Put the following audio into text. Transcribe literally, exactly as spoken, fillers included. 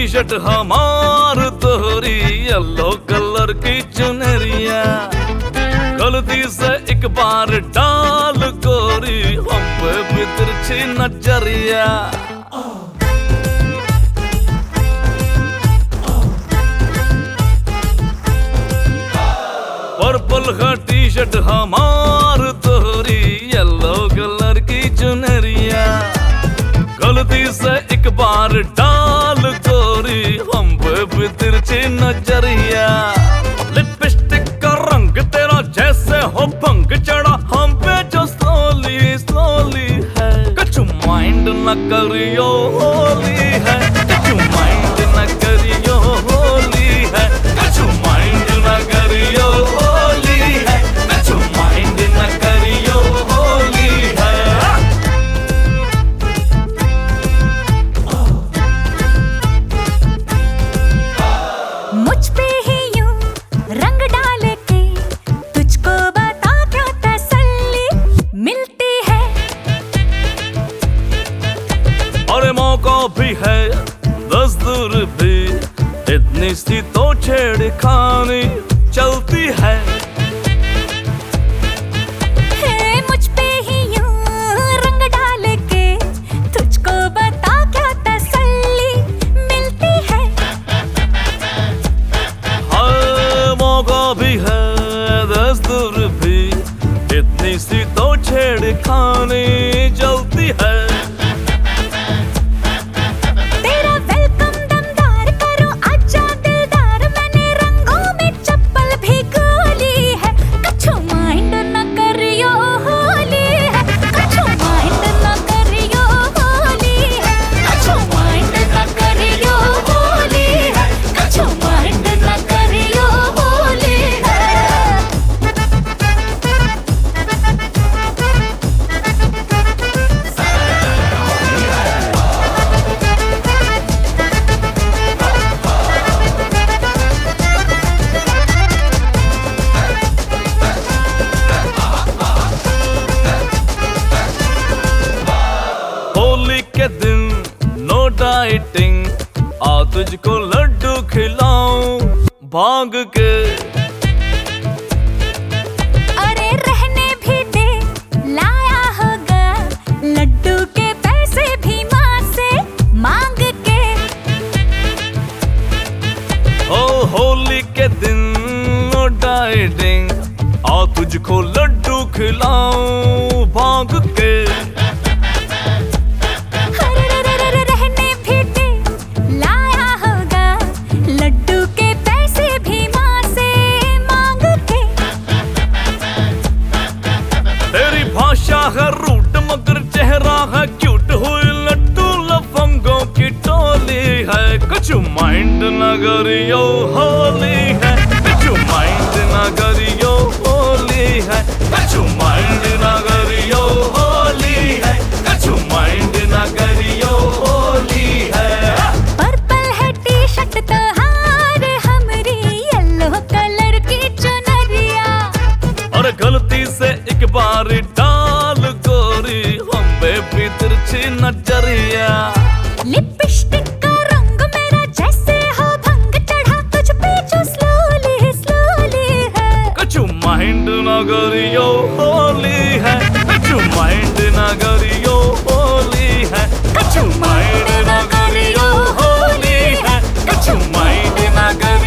Shirt हमार तोहरी yellow colour की चुनरिया, गलती से एक बार डाल गोरी हम पे भी तिरछी नजरिया। पर्पल का टी शर्ट हमार तोहरी येलो कलर की चुनरिया, गलती से एक बार डाल गोरी हम पे भी तिरछी नजरिया। लिपस्टिक का रंग तेरा जैसे हो भंग चढ़ा हम पे जो स्लोली स्लोली है, कछु माइंड न करियो होली है, कछु माइंड न करियो होली है, कछु माइंड न करियो होली है, कछु माइंड न करियो होली है। मुझ पे ही यूं रंग डाल के तुझको बता क्या तसल्ली मिलती है। अरे मौका भी है दस्तूर भी, इतनी सी तो छेड़खानी चलती है। है मुझ पे ही यूं रंग डाल के तुझको बता क्या तसल्ली मिलती है। हाँ मौका भी है दस्तूर भी, इतनी सी तो छेड़खानी चलती है। तेरा वेलकम दमदार करूं आजा दिलदार, मैंने रंगों में चप्पल भी गोली है, कछु माइंड न करियो होली है, कछु माइंड न करियो होली है, कछु माइंड न करियो होली है, कछु माइंड न करियो होली है। होली के दिन नो डाइटिंग, आ तुझको लड्डू खिलाऊं भांग के। अरे रहने भी दे लाया होगा लड्डू के पैसे भी माँ से मांग के। ओ होली के दिन नो डाइटिंग, आ तुझको लड्डू खिलाऊं भांग के। अरे रहने भी दे लाया होगा लड्डू के पैसे भी माँ से मांग के। तेरी भाषा है रूट मगर चेहरा है क्यूट, हुई लड्डू लफंगों की टोली है, कछु माइंड न करियो होली है, कछु माइंड न करियो होली है, कछु माइंड न करियो होली है, कछु माइंड न करियो होली है। पर्पल है टी शर्ट तो हार हमरी येलो कलर की चुनरिया, और गलती से एक बार डाल गोरी हम पे भी तिरछी नजरिया। लिपस्टिक का रंग मेरा जैसे हो भंग चढ़ा तुझ पे जो स्लोली स्लोली है, कछु माइंड न करियो होली है, कछु माइंड न करियो होली है, कछु माइंड न करियो होली है, कछु माइंड न करियो